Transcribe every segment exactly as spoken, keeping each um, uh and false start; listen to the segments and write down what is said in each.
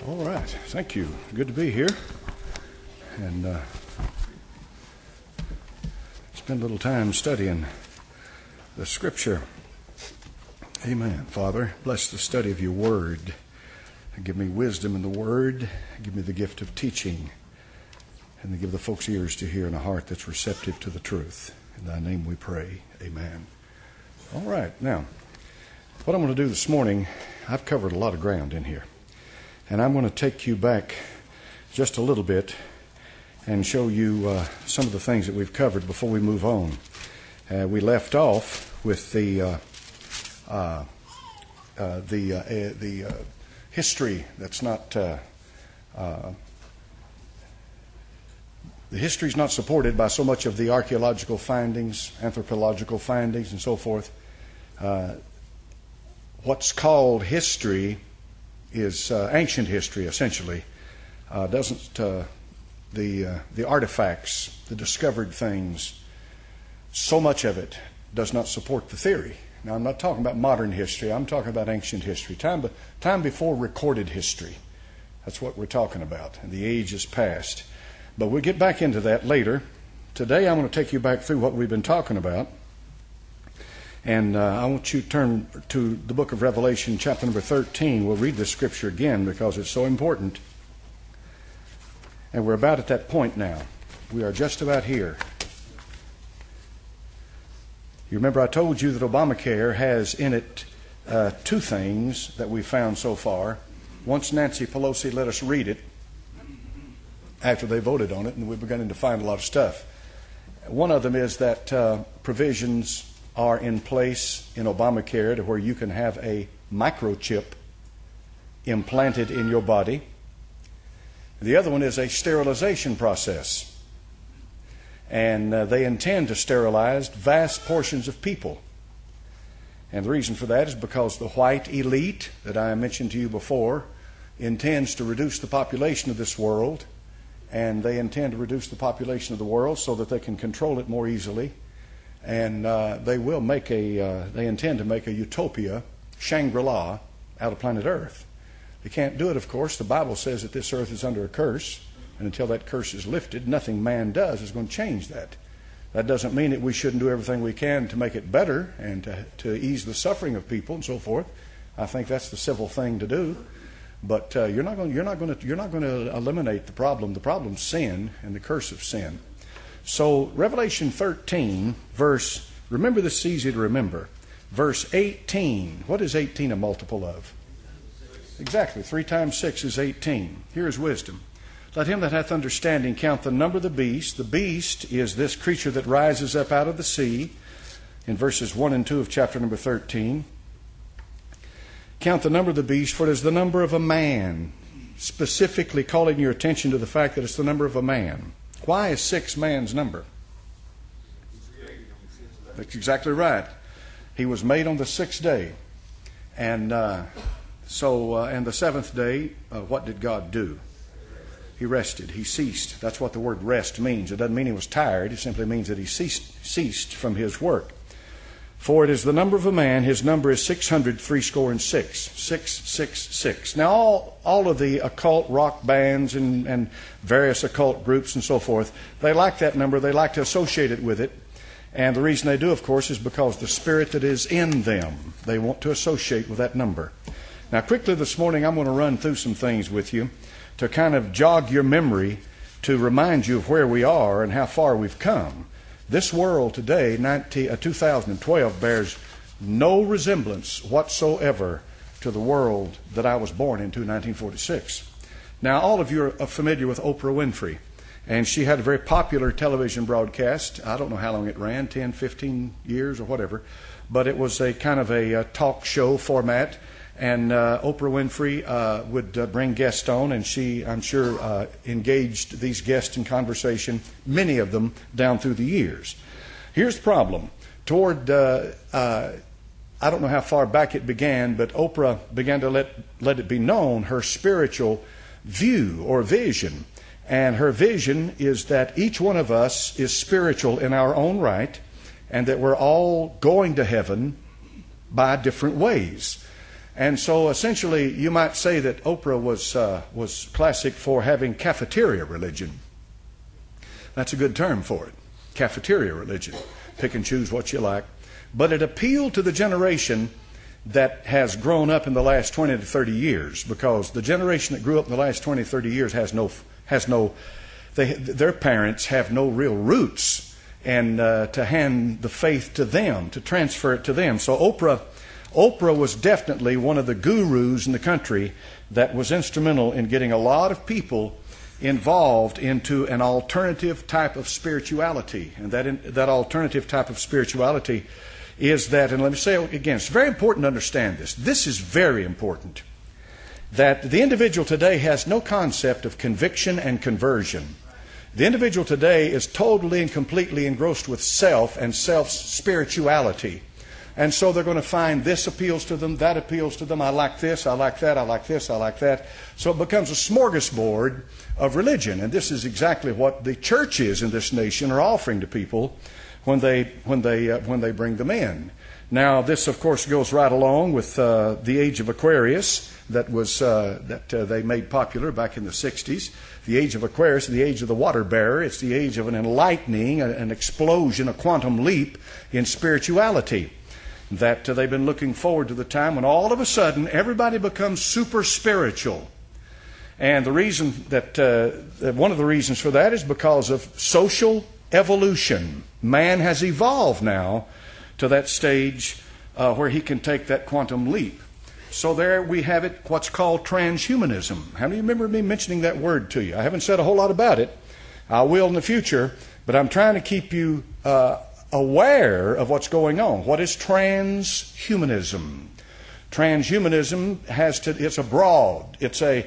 All right. Thank you. Good to be here. And uh, spend a little time studying the Scripture. Amen. Father, bless the study of your Word. Give me wisdom in the Word. Give me the gift of teaching. And give the folks ears to hear and a heart that's receptive to the truth. In thy name we pray. Amen. All right. Now, what I'm going to do this morning, I've covered a lot of ground in here. And I'm going to take you back just a little bit and show you uh, some of the things that we've covered before we move on. Uh, we left off with the uh, uh, uh, the uh, uh, the uh, history that's not uh, uh, the history is not supported by so much of the archaeological findings, anthropological findings, and so forth. Uh, what's called history is uh, ancient history, essentially. Uh, doesn't uh, the uh, the artifacts, the discovered things, so much of it does not support the theory. Now, I'm not talking about modern history. I'm talking about ancient history, time be, time before recorded history. That's what we're talking about, and the age is past. But we'll get back into that later. Today, I'm going to take you back through what we've been talking about. And uh, I want you to turn to the book of Revelation, chapter number thirteen. We'll read this scripture again because it's so important. And we're about at that point now. We are just about here. You remember I told you that Obamacare has in it uh, two things that we've found so far. Once Nancy Pelosi let us read it, after they voted on it, and we're beginning to find a lot of stuff. One of them is that uh, provisions are in place in Obamacare to where you can have a microchip implanted in your body. The other one is a sterilization process. And uh, they intend to sterilize vast portions of people. And the reason for that is because the white elite that I mentioned to you before intends to reduce the population of this world. And they intend to reduce the population of the world so that they can control it more easily. And uh, they will make a, uh, they intend to make a utopia, Shangri-La, out of planet Earth. They can't do it, of course. The Bible says that this earth is under a curse. And until that curse is lifted, nothing man does is going to change that. That doesn't mean that we shouldn't do everything we can to make it better and to, to ease the suffering of people and so forth. I think that's the civil thing to do. But uh, you're not going, you're not going to, you're not going to eliminate the problem. The problem's sin and the curse of sin. So Revelation thirteen, verse, remember this is easy to remember, verse eighteen. What is eighteen a multiple of? Exactly, three times six is eighteen. Here is wisdom. Let him that hath understanding count the number of the beast. The beast is this creature that rises up out of the sea, in verses one and two of chapter number thirteen. Count the number of the beast, for it is the number of a man, specifically calling your attention to the fact that it's the number of a man. Why is six man's number? That's exactly right. He was made on the sixth day. And uh, so, uh, and the seventh day, uh, what did God do? He rested. He ceased. That's what the word rest means. It doesn't mean he was tired. It simply means that he ceased, ceased from his work. For it is the number of a man. His number is six hundred threescore and six. Six, six, six. Now, all, all of the occult rock bands and, and various occult groups and so forth, they like that number. They like to associate it with it. And the reason they do, of course, is because the spirit that is in them, they want to associate with that number. Now, quickly this morning, I'm going to run through some things with you to kind of jog your memory to remind you of where we are and how far we've come. This world today, nineteen, uh, two thousand twelve, bears no resemblance whatsoever to the world that I was born into in nineteen forty-six. Now, all of you are familiar with Oprah Winfrey, and she had a very popular television broadcast. I don't know how long it ran, ten, fifteen years or whatever, but it was a kind of a, a talk show format. And uh, Oprah Winfrey uh, would uh, bring guests on, and she, I'm sure, uh, engaged these guests in conversation, many of them down through the years. Here's the problem. Toward, uh, uh, I don't know how far back it began, but Oprah began to let, let it be known her spiritual view or vision. And her vision is that each one of us is spiritual in our own right, and that we're all going to heaven by different ways. And so essentially you might say that Oprah was, uh, was classic for having cafeteria religion. That's a good term for it, cafeteria religion. Pick and choose what you like. But it appealed to the generation that has grown up in the last twenty to thirty years, because the generation that grew up in the last twenty, thirty years has no, has no they, their parents have no real roots and uh, to hand the faith to them, to transfer it to them. So Oprah, Oprah was definitely one of the gurus in the country that was instrumental in getting a lot of people involved into an alternative type of spirituality. And that, in, that alternative type of spirituality is that, and let me say it again, it's very important to understand this. This is very important. That the individual today has no concept of conviction and conversion. The individual today is totally and completely engrossed with self and self's spirituality. And so they're going to find this appeals to them, that appeals to them, I like this, I like that, I like this, I like that. So it becomes a smorgasbord of religion. And this is exactly what the churches in this nation are offering to people when they when they uh, when they bring them in. Now, this of course goes right along with uh, the age of Aquarius that was uh, that uh, they made popular back in the sixties. The age of Aquarius, the age of the water bearer. It's the age of an enlightening, an explosion, a quantum leap in spirituality. That uh, they've been looking forward to the time when all of a sudden everybody becomes super spiritual. And the reason that, uh, that one of the reasons for that is because of social evolution. Man has evolved now to that stage uh, where he can take that quantum leap. So there we have it, what's called transhumanism. How many remember me mentioning that word to you? I haven't said a whole lot about it. I will in the future, but I'm trying to keep you uh, aware of what's going on. What is transhumanism? Transhumanism has to, it's a broad, it's a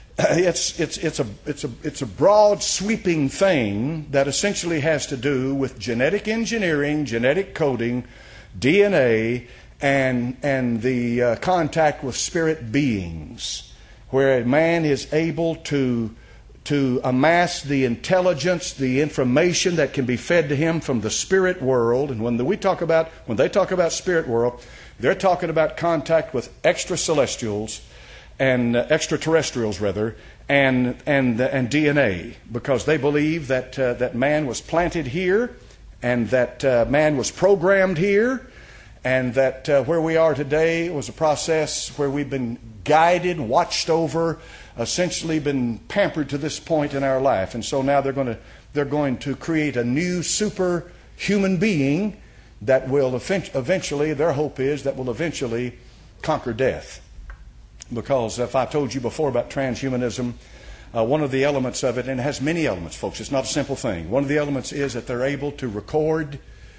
It's it's it's a it's a it's a broad sweeping thing that essentially has to do with genetic engineering, genetic coding, D N A, and and the uh, contact with spirit beings, where a man is able to to amass the intelligence, the information that can be fed to him from the spirit world. And when the, we talk about when they talk about spirit world, they're talking about contact with extra celestials. And uh, extraterrestrials, rather, and and uh, and D N A, because they believe that uh, that man was planted here, and that uh, man was programmed here, and that uh, where we are today was a process where we've been guided, watched over, essentially been pampered to this point in our life. And so now they're going to they're going to create a new superhuman being that will eventually, their hope is that will eventually conquer death. Because if I told you before about transhumanism, uh, one of the elements of it, and it has many elements, folks, it's not a simple thing. One of the elements is that they're able to record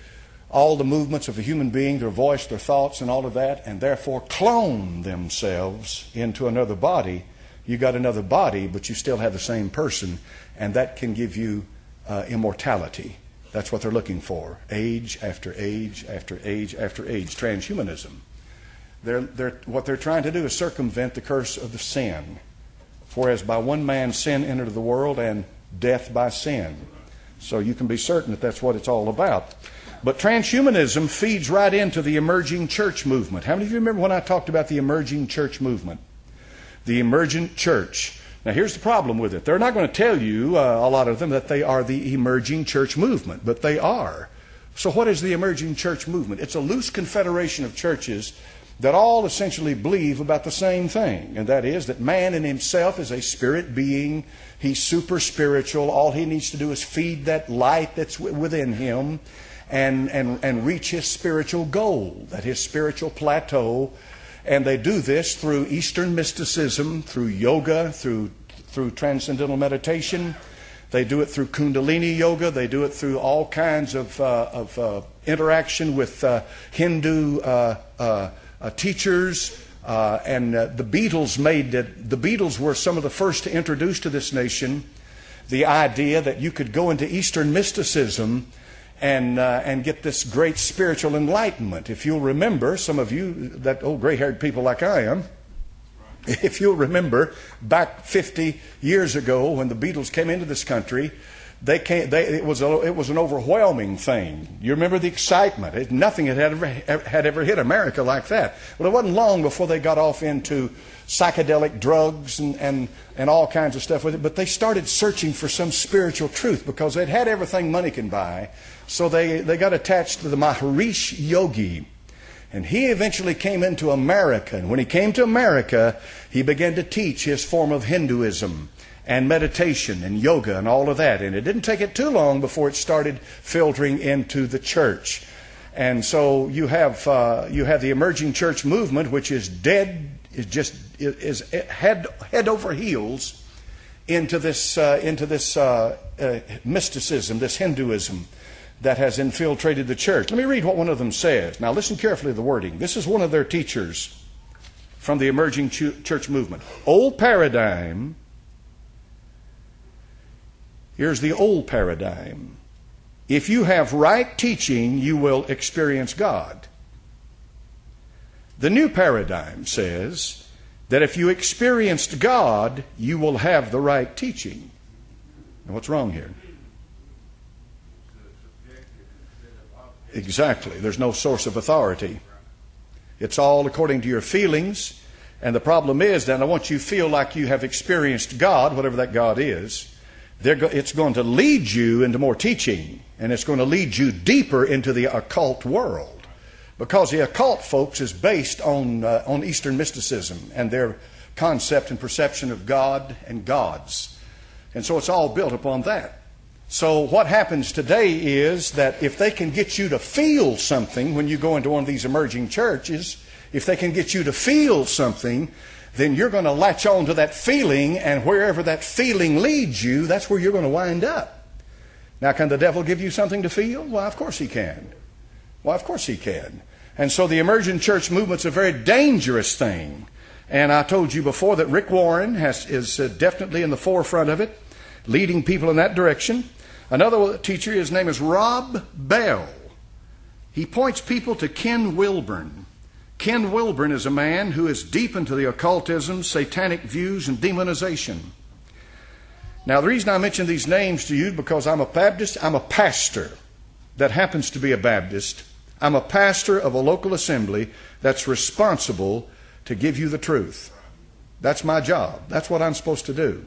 all the movements of a human being, their voice, their thoughts, and all of that, and therefore clone themselves into another body. You got another body, but you still have the same person, and that can give you uh, immortality. That's what they're looking for. Age after age after age after age. Transhumanism. They're, they're, what they're trying to do is circumvent the curse of the sin. For as by one man sin entered the world, and death by sin. So you can be certain that that's what it's all about. But transhumanism feeds right into the emerging church movement. How many of you remember when I talked about the emerging church movement? The emergent church. Now here's the problem with it. They're not going to tell you, uh, a lot of them, that they are the emerging church movement, but they are. So what is the emerging church movement? It's a loose confederation of churches that all essentially believe about the same thing, and that is that man in himself is a spirit being. He's super spiritual. All he needs to do is feed that light that's within him and, and, and reach his spiritual goal, that his spiritual plateau. And they do this through Eastern mysticism, through yoga, through, through transcendental meditation. They do it through Kundalini yoga. They do it through all kinds of, uh, of uh, interaction with uh, Hindu uh, uh, Uh, teachers, uh, and uh, the Beatles made it. The Beatles were some of the first to introduce to this nation the idea that you could go into Eastern mysticism and uh, and get this great spiritual enlightenment. If you'll remember, some of you, that old gray-haired people like I am, if you'll remember, back fifty years ago when the Beatles came into this country, they came, they, it, was a, it was an overwhelming thing. You remember the excitement. It, nothing had ever, had ever hit America like that. But it wasn't long before they got off into psychedelic drugs and, and, and all kinds of stuff with it. But they started searching for some spiritual truth because they'd had everything money can buy. So they, they got attached to the Maharishi Yogi. And he eventually came into America. And when he came to America, he began to teach his form of Hinduism and meditation and yoga and all of that. And it didn't take it too long before it started filtering into the church. And so you have uh, you have the emerging church movement, which is dead, is just is head head over heels into this uh, into this uh, uh, mysticism, this Hinduism that has infiltrated the church. Let me read what one of them says. Now listen carefully to the wording. This is one of their teachers from the emerging ch- church movement. Old paradigm. Here's the old paradigm. If you have right teaching, you will experience God. The new paradigm says that if you experienced God, you will have the right teaching. Now, what's wrong here? Exactly. There's no source of authority. It's all according to your feelings. And the problem is that once you feel like you have experienced God, whatever that God is, it's going to lead you into more teaching, and it's going to lead you deeper into the occult world, because the occult, folks, is based on uh, on Eastern mysticism and their concept and perception of God and gods, and so it's all built upon that. So what happens today is that if they can get you to feel something when you go into one of these emerging churches, if they can get you to feel something, then you're going to latch on to that feeling, and wherever that feeling leads you, that's where you're going to wind up. Now, can the devil give you something to feel? Well, of course he can. Well, of course he can. And so the emergent church movement's a very dangerous thing. And I told you before that Rick Warren has, is uh, definitely in the forefront of it, leading people in that direction. Another teacher, his name is Rob Bell. He points people to Ken Wilburn. Ken Wilburn is a man who is deep into the occultism, satanic views, and demonization. Now, the reason I mention these names to you is because I'm a Baptist, I'm a pastor that happens to be a Baptist. I'm a pastor of a local assembly that's responsible to give you the truth. That's my job. That's what I'm supposed to do.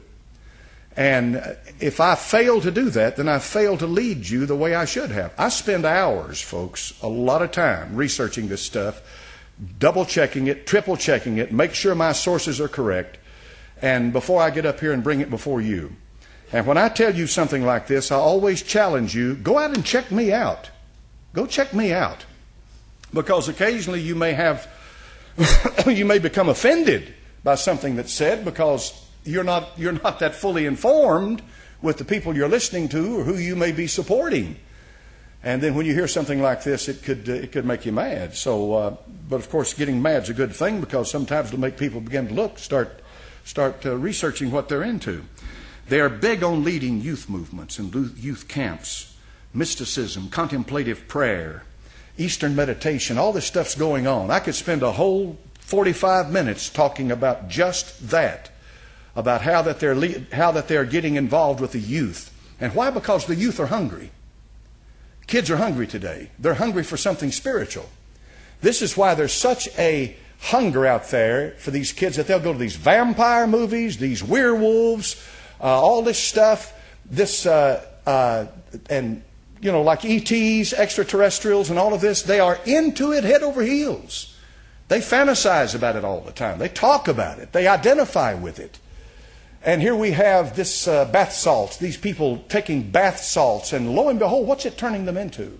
And if I fail to do that, then I fail to lead you the way I should have. I spend hours, folks, a lot of time researching this stuff, double checking it, triple checking it, make sure my sources are correct, and before I get up here and bring it before you. And when I tell you something like this, I always challenge you, go out and check me out. Go check me out. Because occasionally you may have, you may become offended by something that's said because you're not, you're not that fully informed with the people you're listening to or who you may be supporting. And then when you hear something like this, it could uh, it could make you mad. So, uh, but of course, getting mad's a good thing because sometimes it'll make people begin to look, start start uh, researching what they're into. They are big on leading youth movements and youth camps, mysticism, contemplative prayer, Eastern meditation. All this stuff's going on. I could spend a whole forty-five minutes talking about just that, about how that they're le- how that they're getting involved with the youth, and why? Because the youth are hungry. Kids are hungry today. They're hungry for something spiritual. This is why there's such a hunger out there for these kids that they'll go to these vampire movies, these werewolves, uh, all this stuff, this, uh, uh, and, you know, like E Ts, extraterrestrials, and all of this. They are into it head over heels. They fantasize about it all the time. They talk about it. They identify with it. And here we have this uh, bath salts, these people taking bath salts, and lo and behold, what's it turning them into?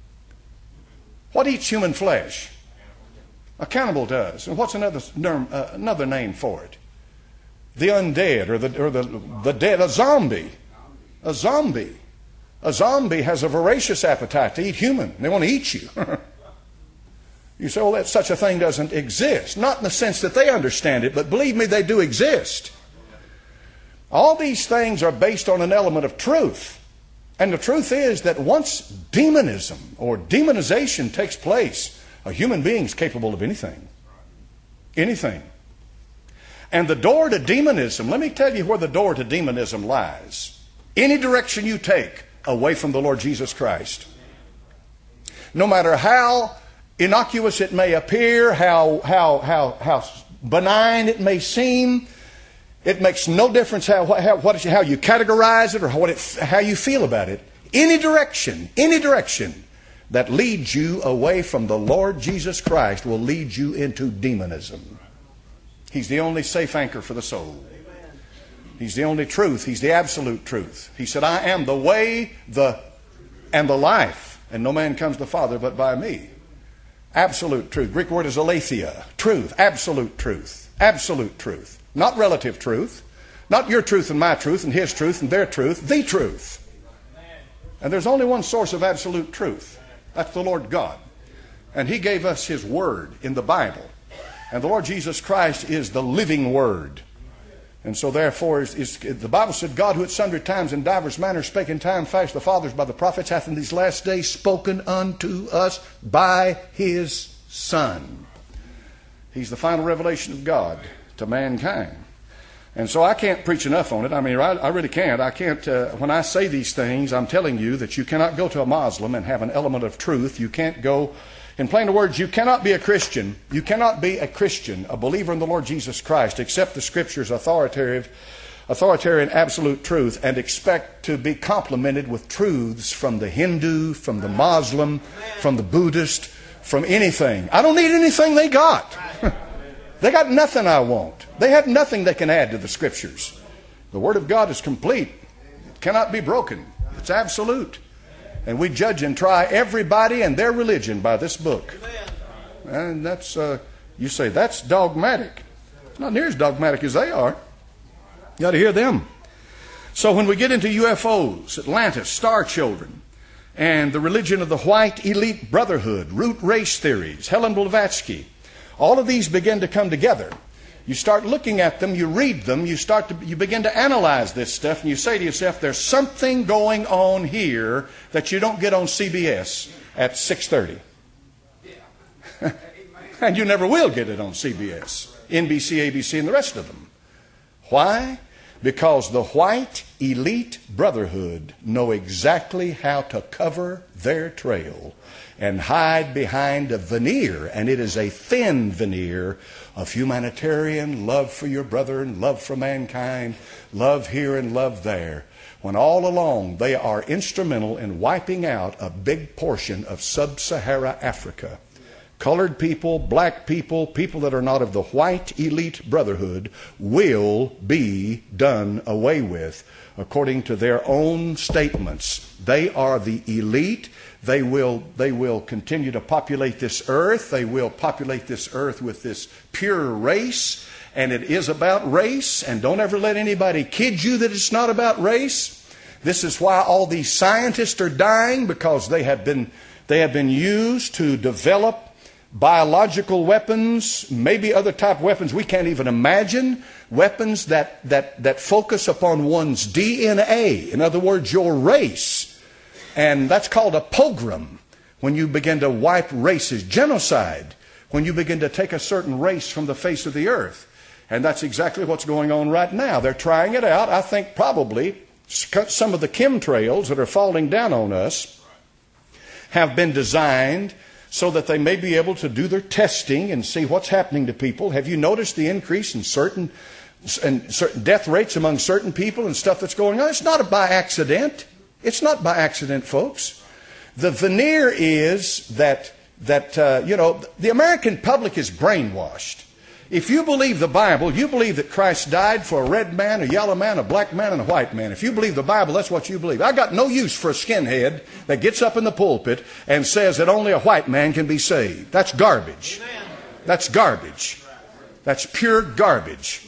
What eats human flesh? A cannibal does. And what's another uh, another name for it? The undead, or the or the the dead, a zombie. A zombie. A zombie has a voracious appetite to eat human. They want to eat you. You say, well, that such a thing doesn't exist. Not in the sense that they understand it, but believe me, they do exist. All these things are based on an element of truth. And the truth is that once demonism or demonization takes place, a human being is capable of anything. Anything. And the door to demonism, let me tell you where the door to demonism lies. Any direction you take away from the Lord Jesus Christ. No matter how innocuous it may appear, how, how, how, how benign it may seem, it makes no difference how, how, what, how you categorize it or what it, how you feel about it. Any direction, any direction that leads you away from the Lord Jesus Christ will lead you into demonism. He's the only safe anchor for the soul. He's the only truth. He's the absolute truth. He said, I am the way, the and the life, and no man comes to the Father but by me. Absolute truth. Greek word is aletheia. Truth. Absolute truth. Absolute truth. Not relative truth. Not your truth and my truth and his truth and their truth. The truth. And there's only one source of absolute truth. That's the Lord God. And He gave us His Word in the Bible. And the Lord Jesus Christ is the living Word. And so therefore, is, is, the Bible said, God who at sundry times in divers manners spake in time past the fathers by the prophets hath in these last days spoken unto us by His Son. He's the final revelation of God to mankind. And so I can't preach enough on it. I mean, I, I really can't. I can't. Uh, when I say these things, I'm telling you that you cannot go to a Muslim and have an element of truth. You can't go, in plain words, you cannot be a Christian. You cannot be a Christian, a believer in the Lord Jesus Christ, accept the Scriptures authoritative, authoritarian absolute truth, and expect to be complimented with truths from the Hindu, from the Muslim, from the Buddhist, from anything. I don't need anything they got. They got nothing I want. They have nothing they can add to the Scriptures. The Word of God is complete. It cannot be broken. It's absolute. And we judge and try everybody and their religion by this book. And that's, uh, you say, that's dogmatic. It's not near as dogmatic as they are. You got to hear them. So when we get into U F Os, Atlantis, star children, and the religion of the white elite brotherhood, root race theories, Helen Blavatsky, all of these begin to come together. You start looking at them, you read them, you start to, you begin to analyze this stuff, and you say to yourself, there's something going on here that you don't get on C B S at six thirty. And you never will get it on C B S, N B C, A B C, and the rest of them. Why? Because the white elite brotherhood know exactly how to cover their trail and hide behind a veneer, and it is a thin veneer of humanitarian love for your brother and love for mankind, love here and love there, when all along they are instrumental in wiping out a big portion of sub-Sahara Africa. Colored people, black people, people that are not of the white elite brotherhood will be done away with according to their own statements. They are the elite. They will, they will continue to populate this earth. They will populate this earth with this pure race. And it is about race. And don't ever let anybody kid you that it's not about race. This is why all these scientists are dying, because they have been, they have been used to develop biological weapons, maybe other type of weapons we can't even imagine, weapons that, that, that focus upon one's D N A. In other words, your race. And that's called a pogrom, when you begin to wipe races. Genocide, when you begin to take a certain race from the face of the earth. And that's exactly what's going on right now. They're trying it out. I think probably some of the chemtrails that are falling down on us have been designed so that they may be able to do their testing and see what's happening to people. Have you noticed the increase in certain, in certain death rates among certain people and stuff that's going on? It's not by accident. It's not by accident, folks. The veneer is that, that uh, you know, the American public is brainwashed. If you believe the Bible, you believe that Christ died for a red man, a yellow man, a black man, and a white man. If you believe the Bible, that's what you believe. I got no use for a skinhead that gets up in the pulpit and says that only a white man can be saved. That's garbage. That's garbage. That's pure garbage.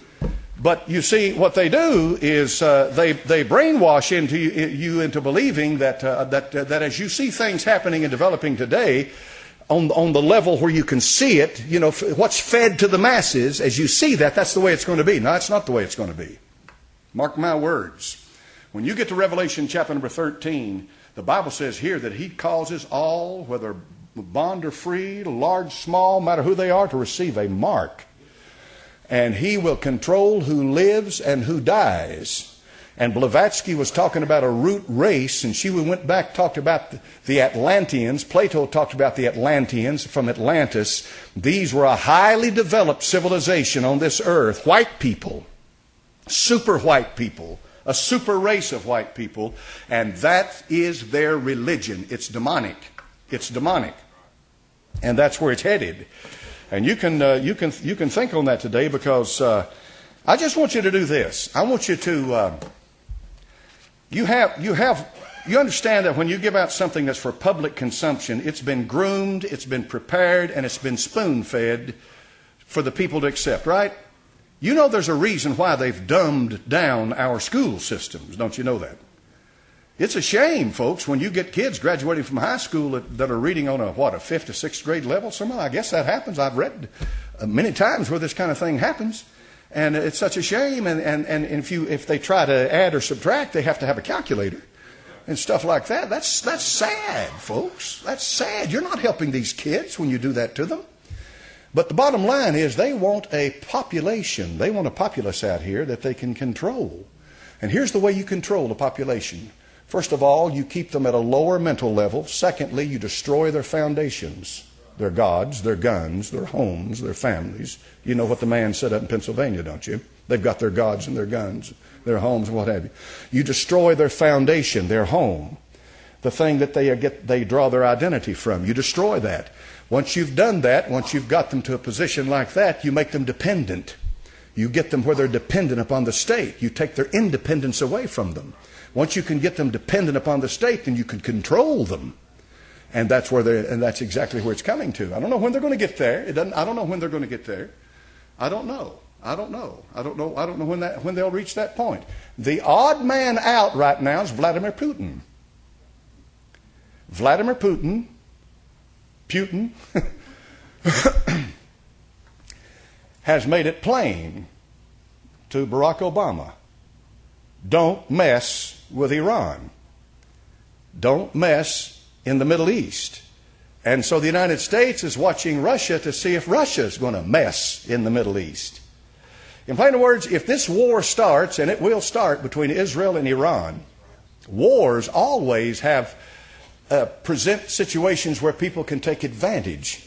But you see, what they do is uh, they they brainwash into you, you into believing that uh, that uh, that as you see things happening and developing today, on on the level where you can see it, you know, what's fed to the masses, as you see that, that's the way it's going to be. No, that's not the way it's going to be. Mark my words. When you get to Revelation chapter number thirteen, the Bible says here that He causes all, whether bond or free, large, small, no matter who they are, to receive a mark. And He will control who lives and who dies. And Blavatsky was talking about a root race, and she went back, talked about the Atlanteans. Plato talked about the Atlanteans from Atlantis. These were a highly developed civilization on this earth. White people, super white people, a super race of white people, and that is their religion. It's demonic. It's demonic. And that's where it's headed. And you can, uh, you can, you can think on that today, because uh, I just want you to do this. I want you to... Uh, You have, you have, you understand that when you give out something that's for public consumption, it's been groomed, it's been prepared, and it's been spoon-fed for the people to accept, right? You know there's a reason why they've dumbed down our school systems, don't you know that? It's a shame, folks, when you get kids graduating from high school that, that are reading on a, what, a fifth or sixth grade level. Somehow, I guess that happens. I've read uh, many times where this kind of thing happens. And it's such a shame, and, and, and if you if they try to add or subtract, they have to have a calculator and stuff like that. That's that's sad, folks. That's sad. You're not helping these kids when you do that to them. But the bottom line is they want a population. They want a populace out here that they can control. And here's the way you control the population. First of all, you keep them at a lower mental level. Secondly, you destroy their foundations. Their gods, their guns, their homes, their families. You know what the man said up in Pennsylvania, don't you? They've got their gods and their guns, their homes and what have you. You destroy their foundation, their home, the thing that they get, they draw their identity from. You destroy that. Once you've done that, once you've got them to a position like that, you make them dependent. You get them where they're dependent upon the state. You take their independence away from them. Once you can get them dependent upon the state, then you can control them. And that's where they and that's exactly where it's coming to. I don't know when they're going to get there. It doesn't. I don't know when they're going to get there. I don't know. I don't know. I don't know. I don't know when that when they'll reach that point. The odd man out right now is Vladimir Putin. Vladimir Putin, Putin, has made it plain to Barack Obama: don't mess with Iran. Don't mess in the Middle East. And so the United States is watching Russia to see if Russia is going to mess in the Middle East. In plain words, if this war starts, and it will start between Israel and Iran, wars always have uh, present situations where people can take advantage.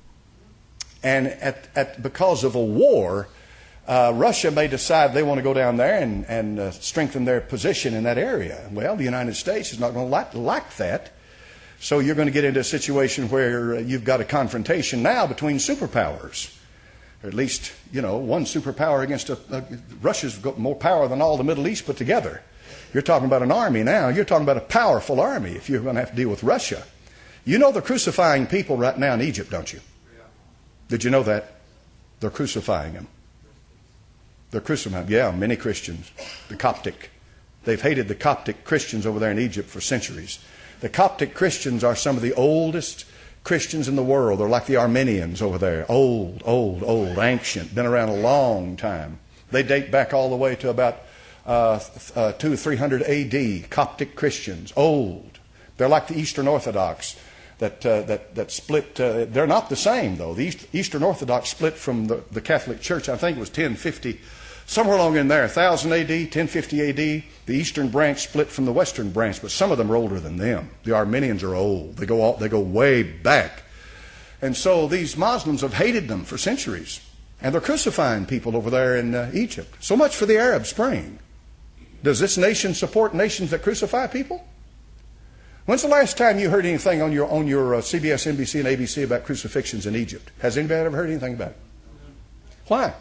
And at, at, because of a war, uh, Russia may decide they want to go down there and, and uh, strengthen their position in that area. Well, the United States is not going to like, like that. So you're going to get into a situation where you've got a confrontation now between superpowers. Or at least, you know, one superpower against a, a Russia's got more power than all the Middle East put together. You're talking about an army now. You're talking about a powerful army if you're going to have to deal with Russia. You know they're crucifying people right now in Egypt, don't you? Did you know that? They're crucifying them. They're crucifying, yeah, many Christians. The Coptic. They've hated the Coptic Christians over there in Egypt for centuries. The Coptic Christians are some of the oldest Christians in the world. They're like the Armenians over there. Old, old, old, ancient. Been around a long time. They date back all the way to about uh, uh, two or three hundred A D. Coptic Christians. Old. They're like the Eastern Orthodox that uh, that that split. Uh, they're not the same, though. The East, Eastern Orthodox split from the, the Catholic Church, I think it was ten fifty. Somewhere along in there, one thousand A D, ten fifty A D, the Eastern branch split from the Western branch, but some of them are older than them. The Armenians are old. They go all, they go way back. And so these Muslims have hated them for centuries. And they're crucifying people over there in uh, Egypt. So much for the Arab Spring. Does this nation support nations that crucify people? When's the last time you heard anything on your, on your uh, C B S, N B C, and A B C about crucifixions in Egypt? Has anybody ever heard anything about it? Why?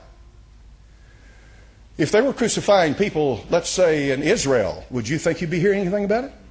If they were crucifying people, let's say in Israel, would you think you'd be hearing anything about it?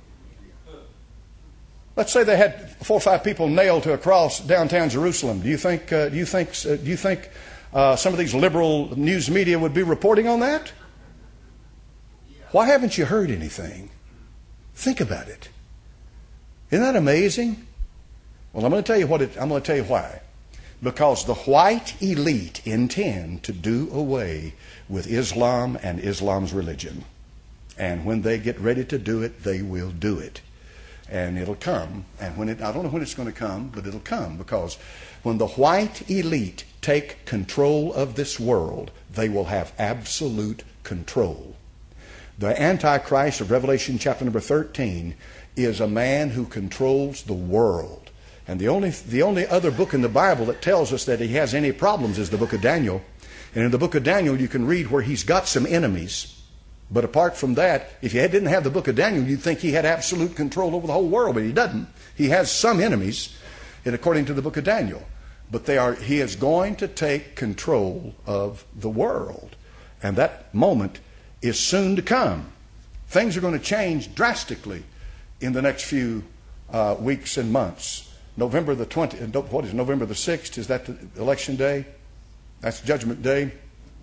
Let's say they had four or five people nailed to a cross downtown Jerusalem. Do you think? Uh, do you think? Uh, do you think uh, some of these liberal news media would be reporting on that? Why haven't you heard anything? Think about it. Isn't that amazing? Well, I'm going to tell you what. It, I'm going to tell you why. Because the white elite intend to do away with Islam and Islam's religion. And when they get ready to do it, they will do it. And it'll come. And when it, I don't know when it's going to come, but it'll come. Because when the white elite take control of this world, they will have absolute control. The Antichrist of Revelation chapter number thirteen is a man who controls the world. And the only, the only other book in the Bible that tells us that he has any problems is the book of Daniel. And in the book of Daniel, you can read where he's got some enemies. But apart from that, if you didn't have the book of Daniel, you'd think he had absolute control over the whole world, but he doesn't. He has some enemies, and according to the book of Daniel. But they are, he is going to take control of the world. And that moment is soon to come. Things are going to change drastically in the next few uh, weeks and months. November the twentieth, what is it, November the sixth, is that the election day? That's Judgment Day.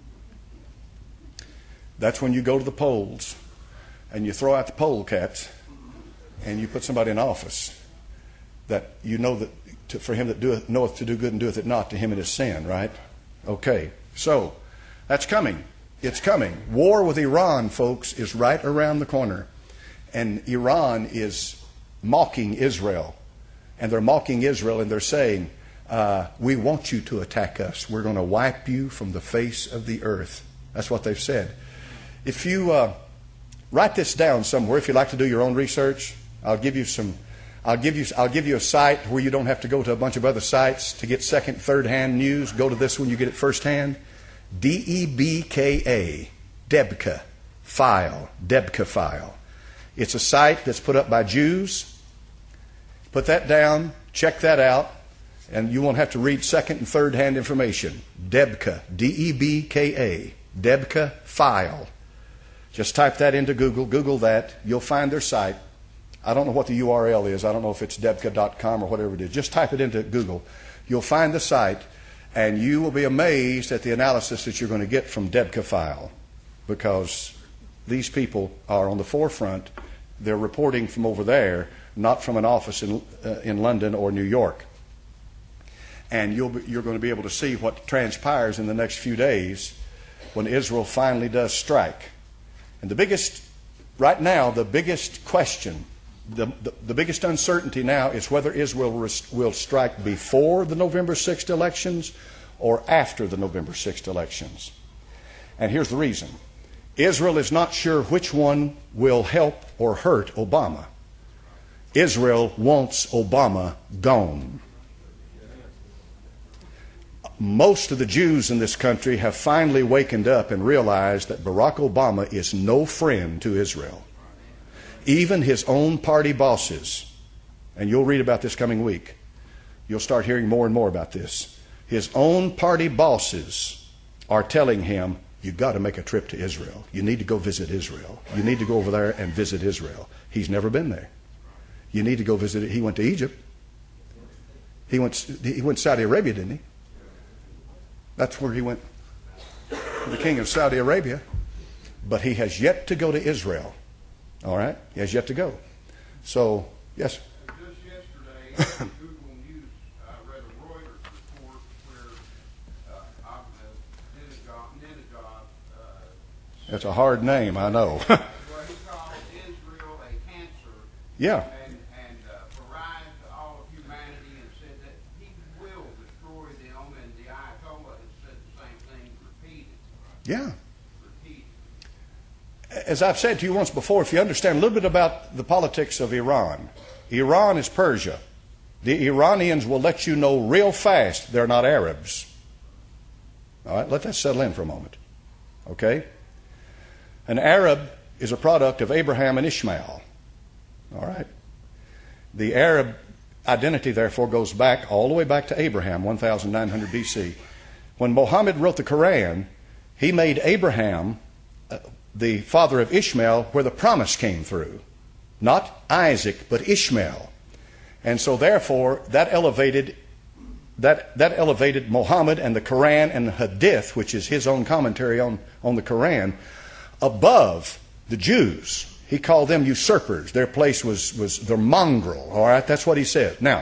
That's when you go to the polls and you throw out the poll cats and you put somebody in office that you know that to, for him that doeth, knoweth to do good and doeth it not, to him it is sin, right? Okay, so that's coming. It's coming. War with Iran, folks, is right around the corner. And Iran is mocking Israel. And they're mocking Israel and they're saying, uh, we want you to attack us. We're going to wipe you from the face of the earth. That's what they've said. If you uh, write this down somewhere, if you'd like to do your own research, I'll give you some. I'll give you. I'll give you a site where you don't have to go to a bunch of other sites to get second, third-hand news. Go to this one, you get it firsthand. D E B K A, Debka file, Debka file. It's a site that's put up by Jews. Put that down. Check that out, and you won't have to read second and third-hand information. Debka, D E B K A, Debka file. Just type that into Google. Google that. You'll find their site. I don't know what the U R L is. I don't know if it's debka dot com or whatever it is. Just type it into Google. You'll find the site, and you will be amazed at the analysis that you're going to get from Debka file, because these people are on the forefront. They're reporting from over there, not from an office in, uh, in London or New York. And you'll be, you're going to be able to see what transpires in the next few days when Israel finally does strike. And the biggest, right now, the biggest question, the, the, the biggest uncertainty now is whether Israel res, will strike before the November sixth elections or after the November sixth elections. And here's the reason. Israel is not sure which one will help or hurt Obama. Israel wants Obama gone. Most of the Jews in this country have finally wakened up and realized that Barack Obama is no friend to Israel. Even his own party bosses, and you'll read about this coming week. You'll start hearing more and more about this. His own party bosses are telling him, you've got to make a trip to Israel. You need to go visit Israel. You need to go over there and visit Israel. He's never been there. You need to go visit it. He went to Egypt. He went, he went to Saudi Arabia, didn't he? That's where he went, the king of Saudi Arabia. But he has yet to go to Israel. All right? He has yet to go. So, yes? Just yesterday, Google News, I read a Reuters report where uh, Abednego, Abednego, uh, That's a hard name, I know. well, he called Israel a cancer. Yeah. And, and uh, pariahed all of humanity and said that he will destroy them, and the Ayatollah has said the same thing repeated. Yeah. Repeated. As I've said to you once before, if you understand a little bit about the politics of Iran, Iran is Persia. The Iranians will let you know real fast they're not Arabs. All right, let that settle in for a moment. Okay? An Arab is a product of Abraham and Ishmael. All right? The Arab identity, therefore, goes back all the way back to Abraham, one thousand nine hundred B C. When Muhammad wrote the Quran, he made Abraham uh, the father of Ishmael, where the promise came through. Not Isaac, but Ishmael. And so therefore, that elevated that, that elevated Muhammad and the Quran and the Hadith, which is his own commentary on, on the Quran, above the Jews. He called them usurpers. Their place was, was their mongrel. All right, that's what he said. Now,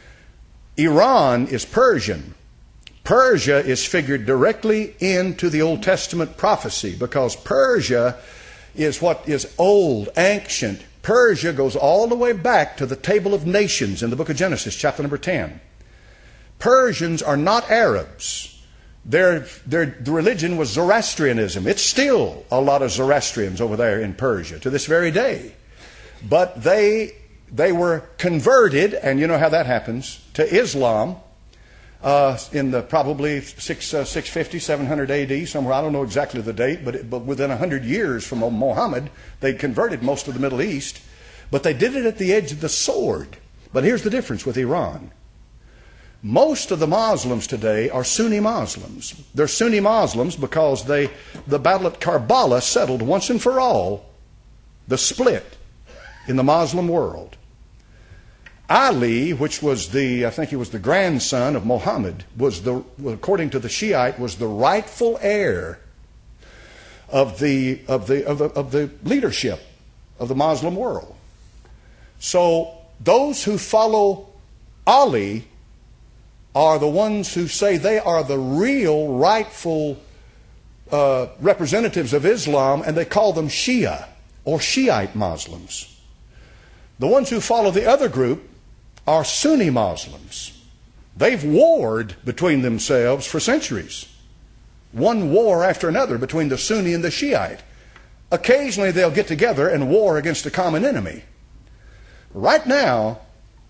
Iran is Persian. Persia is figured directly into the Old Testament prophecy because Persia is what is old, ancient. Persia goes all the way back to the Table of Nations in the book of Genesis, chapter number ten. Persians are not Arabs. Their, their the religion was Zoroastrianism. It's still a lot of Zoroastrians over there in Persia to this very day. But they they were converted, and you know how that happens, to Islam uh, in the probably six, uh, six fifty, seven hundred A D, somewhere. I don't know exactly the date, but, it, but within one hundred years from Muhammad, they'd converted most of the Middle East. But they did it at the edge of the sword. But here's the difference with Iran. Most of the Muslims today are Sunni Muslims. They're Sunni Muslims because they, the battle at Karbala settled once and for all the split in the Muslim world. Ali, which was the, I think he was the grandson of Muhammad, was the, according to the Shiite, was the rightful heir of the, of the, of the, of the leadership of the Muslim world. So those who follow Ali are the ones who say they are the real rightful uh, representatives of Islam, and they call them Shia or Shiite Muslims. The ones who follow the other group are Sunni Muslims. They've warred between themselves for centuries. One war after another between the Sunni and the Shiite. Occasionally they'll get together and war against a common enemy. Right now,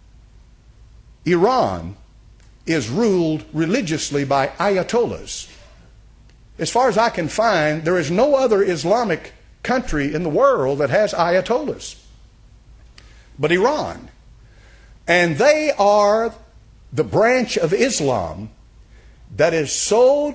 Iran is ruled religiously by ayatollahs. As far as I can find, there is no other Islamic country in the world that has ayatollahs but Iran. And they are the branch of Islam that is so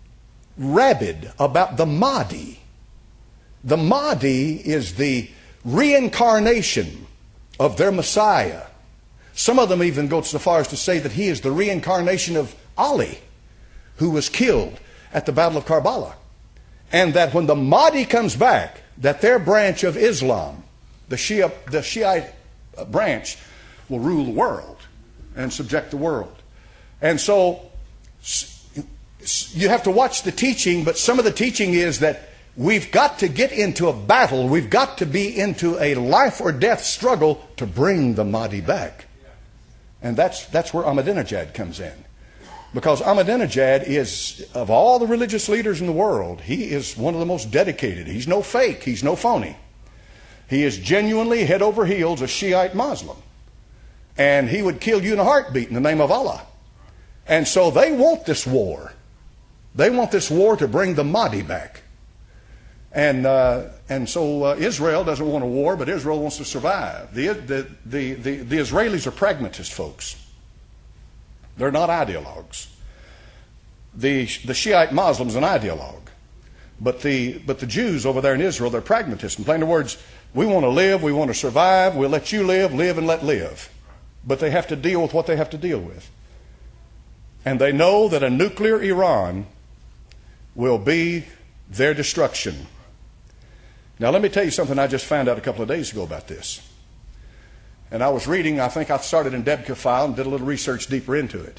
rabid about the Mahdi. The Mahdi is the reincarnation of their Messiah. Some of them even go so far as to say that he is the reincarnation of Ali, who was killed at the Battle of Karbala. And that when the Mahdi comes back, that their branch of Islam, the Shia, the Shiite branch, will rule the world and subject the world. And so you have to watch the teaching, but some of the teaching is that we've got to get into a battle. We've got to be into a life or death struggle to bring the Mahdi back. And that's, that's where Ahmadinejad comes in. Because Ahmadinejad is, of all the religious leaders in the world, he is one of the most dedicated. He's no fake. He's no phony. He is genuinely head over heels a Shiite Muslim. And he would kill you in a heartbeat in the name of Allah. And so they want this war. They want this war to bring the Mahdi back. And, uh, and so uh, Israel doesn't want a war, but Israel wants to survive. The, the, the, the, the Israelis are pragmatist folks. They're not ideologues. The, the Shiite Muslim's an ideologue. But the, but the Jews over there in Israel, they're pragmatists. In plain words, we want to live, we want to survive, we'll let you live, live and let live. But they have to deal with what they have to deal with. And they know that a nuclear Iran will be their destruction. Now, let me tell you something I just found out a couple of days ago about this. And I was reading, I think I started in Debka File and did a little research deeper into it.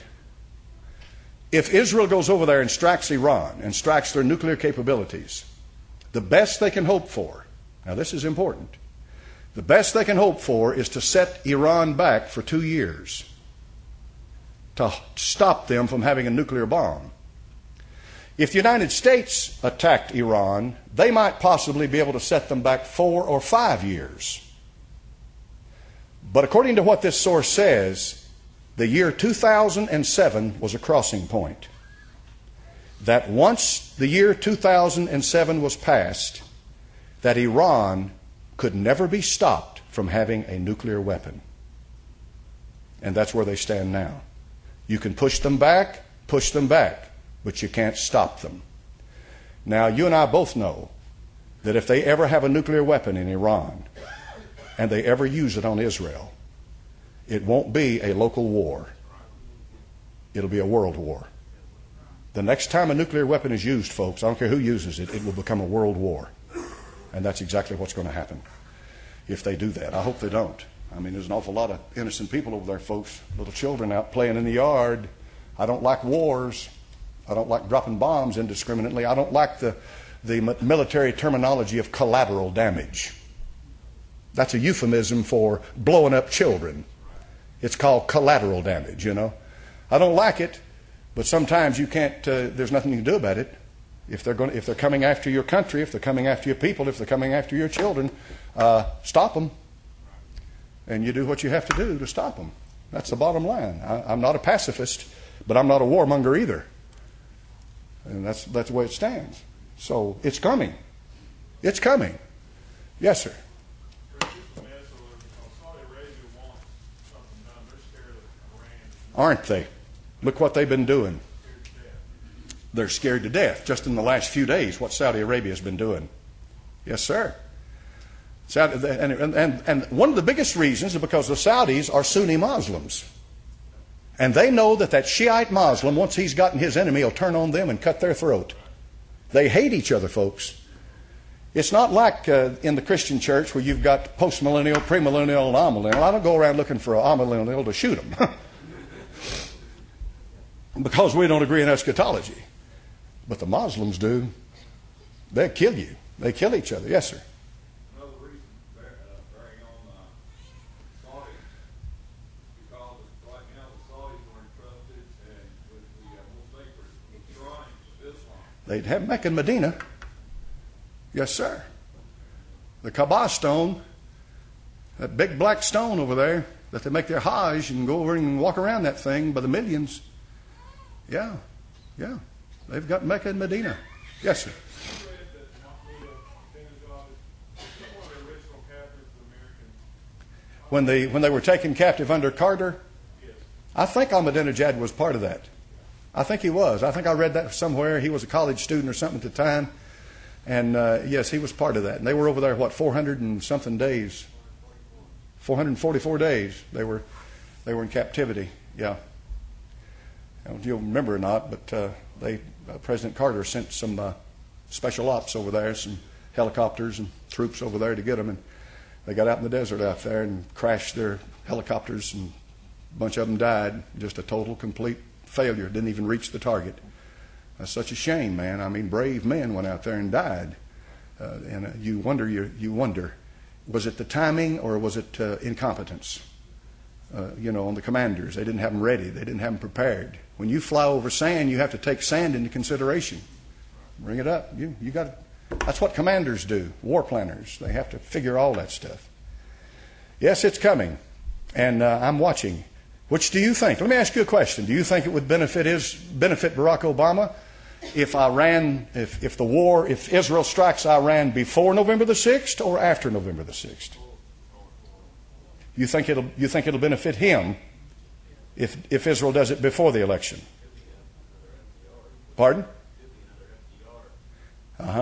If Israel goes over there and strikes Iran and strikes their nuclear capabilities, the best they can hope for, now this is important, the best they can hope for is to set Iran back for two years to stop them from having a nuclear bomb. If the United States attacked Iran, they might possibly be able to set them back four or five years. But according to what this source says, the year two thousand seven was a crossing point. That once the year two thousand seven was passed, that Iran could never be stopped from having a nuclear weapon. And that's where they stand now. You can push them back, push them back, but you can't stop them. Now, you and I both know that if they ever have a nuclear weapon in Iran and they ever use it on Israel, it won't be a local war. It'll be a world war. The next time a nuclear weapon is used, folks, I don't care who uses it, it will become a world war. And that's exactly what's going to happen if they do that. I hope they don't. I mean, there's an awful lot of innocent people over there, folks, little children out playing in the yard. I don't like wars. I don't like dropping bombs indiscriminately. I don't like the, the military terminology of collateral damage. That's a euphemism for blowing up children. It's called collateral damage, you know. I don't like it, But sometimes you can't, uh, there's nothing you can do about it. If they're going, if they're coming after your country, if they're coming after your people, if they're coming after your children, uh, stop them. And you do what you have to do to stop them. That's the bottom line. I, I'm not a pacifist, but I'm not a warmonger either. And that's that's the way it stands. So it's coming. It's coming. Yes, sir. Aren't they? Look what they've been doing. They're scared to death. Just in the last few days, what Saudi Arabia has been doing. Yes, sir. Saudi, and, and, and one of the biggest reasons is because the Saudis are Sunni Muslims. And they know that that Shiite Muslim, once he's gotten his enemy, will turn on them and cut their throat. They hate each other, folks. It's not like uh, in the Christian church where you've got postmillennial, premillennial, and amillennial. I don't go around looking for an amillennial to shoot them. Because we don't agree in eschatology. But the Muslims do. They'll kill you. They kill each other. Yes, sir. Another reason uh, bearing on uh, Saudi, because right now the Saudis are entrusted and with the uh, most sacred shrines of Islam. They'd have Mecca and Medina. Yes, sir. The Kaaba stone, that big black stone over there that they make their Hajj and go over and walk around that thing by the millions. Yeah, yeah. They've got Mecca and Medina. Yes, sir. When they when they were taken captive under Carter, I think Ahmadinejad was part of that. I think he was. I think I read that somewhere. He was a college student or something at the time. And uh, yes, he was part of that. And they were over there, what, four hundred and something days? four hundred forty-four days they were they were in captivity. Yeah. I don't know if you'll remember or not, but uh, they uh, President Carter sent some uh, special ops over there, some helicopters and troops over there to get them. And they got out in the desert out there and crashed their helicopters, and a bunch of them died. Just a total, complete failure. Didn't even reach the target. That's such a shame, man. I mean, brave men went out there and died. Uh, and uh, you wonder, you, you wonder, was it the timing or was it uh, incompetence? Uh, you know, on the commanders. They didn't have them ready. They didn't have them prepared. When you fly over sand, you have to take sand into consideration. Bring it up. You, you got. That's what commanders do, war planners. They have to figure all that stuff. Yes, it's coming, and uh, I'm watching. Which do you think? Let me ask you a question. Do you think it would benefit his, benefit Barack Obama if Iran, if, if the war, if Israel strikes Iran before November the sixth or after November the sixth? You think it'll you think it'll benefit him if if Israel does it before the election? Pardon? Uh-huh.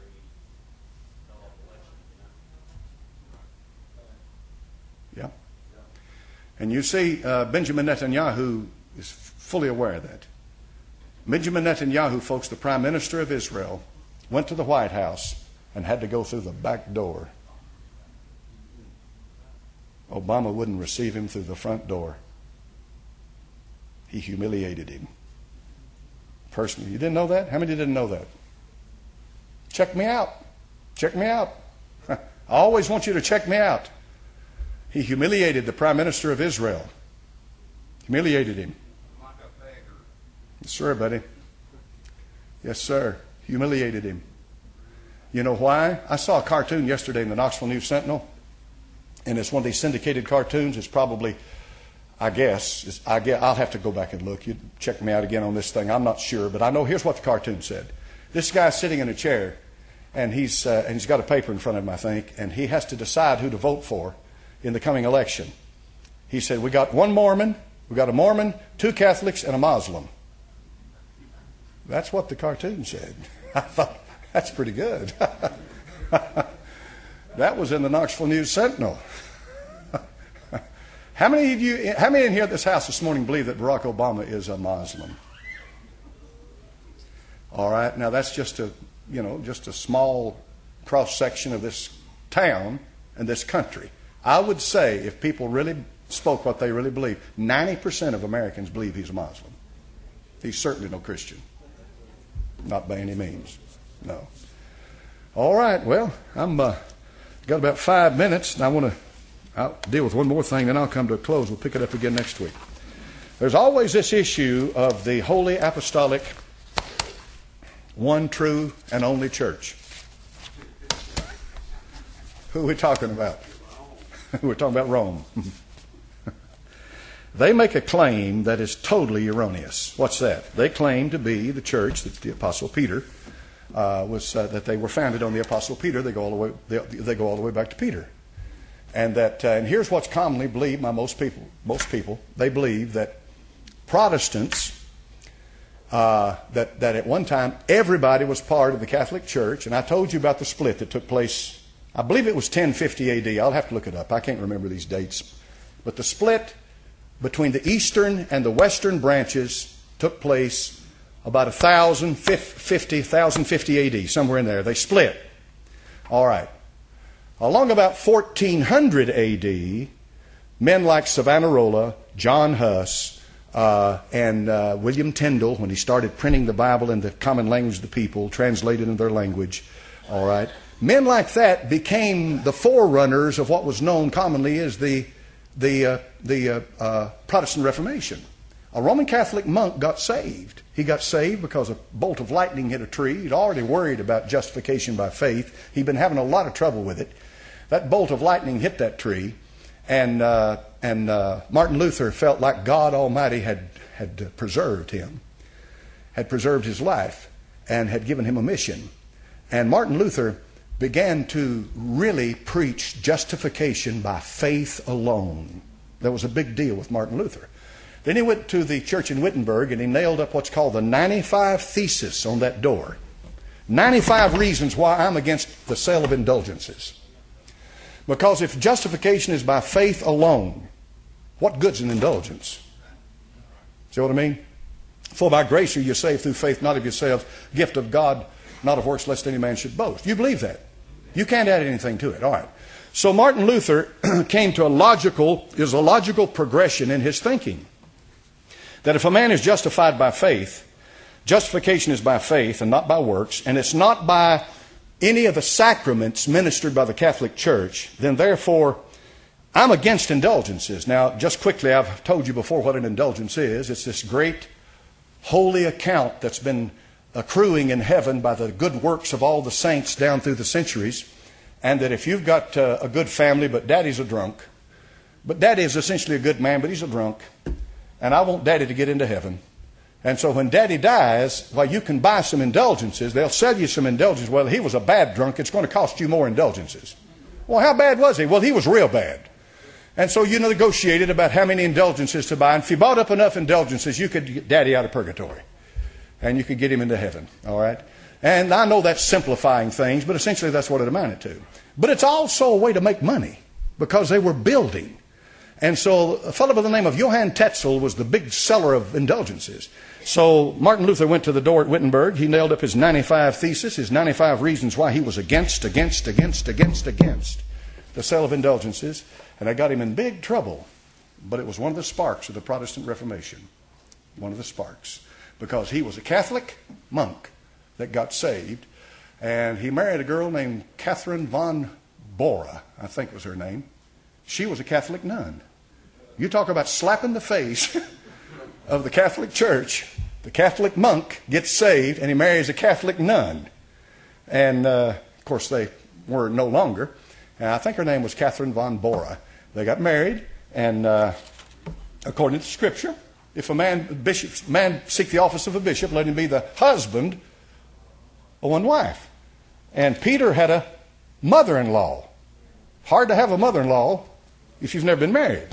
Yeah. And you see, uh, Benjamin Netanyahu is fully aware of that. Benjamin Netanyahu, folks, the Prime Minister of Israel, went to the White House and had to go through the back door. Obama wouldn't receive him through the front door. He humiliated him. Personally. You didn't know that? How many didn't know that? Check me out. Check me out. I always want you to check me out. He humiliated the Prime Minister of Israel. Humiliated him. Like a beggar. Yes, sir, buddy. Yes, sir. Humiliated him. You know why? I saw a cartoon yesterday in the Knoxville News Sentinel. And it's one of these syndicated cartoons. It's probably, I guess, it's, I guess, I'll have to go back and look. You check me out again on this thing. I'm not sure, but I know here's what the cartoon said. This guy's sitting in a chair, and he's uh, and he's got a paper in front of him, I think, and he has to decide who to vote for in the coming election. He said, "We got one Mormon, we got a Mormon, two Catholics, and a Muslim." That's what the cartoon said. I thought that's pretty good. That was in the Knoxville News Sentinel. How many of you, how many in here at this house this morning believe that Barack Obama is a Muslim? All right, now that's just a, you know, just a small cross section of this town and this country. I would say if people really spoke what they really believe, ninety percent of Americans believe he's a Muslim. He's certainly no Christian. Not by any means. No. All right, well, I'm uh, got about five minutes, and I want to I'll deal with one more thing, then I'll come to a close. We'll pick it up again next week. There's always this issue of the Holy Apostolic, one true and only church. Who are we talking about? We're talking about Rome. They make a claim that is totally erroneous. What's that? They claim to be the church that the Apostle Peter uh, was, uh, that they were founded on the Apostle Peter. They go all the way, they, they go all the way back to Peter. And that, uh, and here's what's commonly believed by most people. Most people, they believe that Protestants, uh, that, that at one time everybody was part of the Catholic Church. And I told you about the split that took place, I believe it was ten fifty A D. I'll have to look it up. I can't remember these dates. But the split between the eastern and the western branches took place about one thousand fifty A D, somewhere in there. They split. All right. Along about fourteen hundred A D, men like Savonarola, John Huss, uh, and uh, William Tyndale, when he started printing the Bible in the common language of the people, translated in their language, all right, men like that became the forerunners of what was known commonly as the the uh, the uh, uh, Protestant Reformation. A Roman Catholic monk got saved. He got saved because a bolt of lightning hit a tree. He'd already worried about justification by faith. He'd been having a lot of trouble with it. That bolt of lightning hit that tree, and uh, and uh, Martin Luther felt like God Almighty had had preserved him, had preserved his life, and had given him a mission. And Martin Luther began to really preach justification by faith alone. That was a big deal with Martin Luther. Then he went to the church in Wittenberg and he nailed up what's called the ninety-five Theses on that door. ninety-five reasons why I'm against the sale of indulgences. Because if justification is by faith alone, what good's an indulgence? See what I mean? For by grace are you saved through faith, not of yourselves, gift of God, not of works, lest any man should boast. You believe that. You can't add anything to it. All right. So Martin Luther came to a logical, is a logical progression in his thinking. That if a man is justified by faith, justification is by faith and not by works, and it's not by any of the sacraments ministered by the Catholic Church, then therefore I'm against indulgences. Now, just quickly, I've told you before what an indulgence is. It's this great holy account that's been accruing in heaven by the good works of all the saints down through the centuries, and that if you've got uh, a good family, but daddy's a drunk, but daddy is essentially a good man, but he's a drunk, and I want daddy to get into heaven. And so when daddy dies, well, you can buy some indulgences. They'll sell you some indulgences. Well, he was a bad drunk. It's going to cost you more indulgences. Well, how bad was he? Well, he was real bad. And so you negotiated about how many indulgences to buy. And if you bought up enough indulgences, you could get daddy out of purgatory. And you could get him into heaven. All right? And I know that's simplifying things, but essentially that's what it amounted to. But it's also a way to make money because they were building. And so a fellow by the name of Johann Tetzel was the big seller of indulgences. So Martin Luther went to the door at Wittenberg. He nailed up his ninety-five Theses, his ninety-five reasons why he was against, against, against, against, against the sale of indulgences. And I got him in big trouble. But it was one of the sparks of the Protestant Reformation. One of the sparks. Because he was a Catholic monk that got saved. And he married a girl named Catherine von Bora, I think was her name. She was a Catholic nun. You talk about slapping the face of the Catholic Church. The Catholic monk gets saved and he marries a Catholic nun. And, uh, of course, they were no longer. And I think her name was Catherine von Bora. They got married, and uh, according to Scripture, if a man, bishop, man seek the office of a bishop, let him be the husband of one wife. And Peter had a mother-in-law. Hard to have a mother-in-law if you've never been married.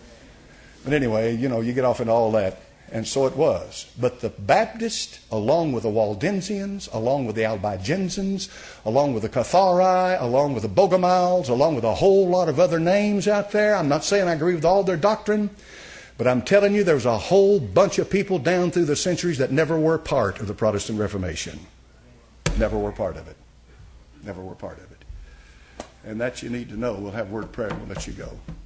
But anyway, you know, you get off into all that. And so it was. But the Baptists, along with the Waldensians, along with the Albigensians, along with the Cathari, along with the Bogomiles, along with a whole lot of other names out there, I'm not saying I agree with all their doctrine, but I'm telling you there's a whole bunch of people down through the centuries that never were part of the Protestant Reformation. Never were part of it. Never were part of it. And that you need to know. We'll have word prayer and we'll let you go.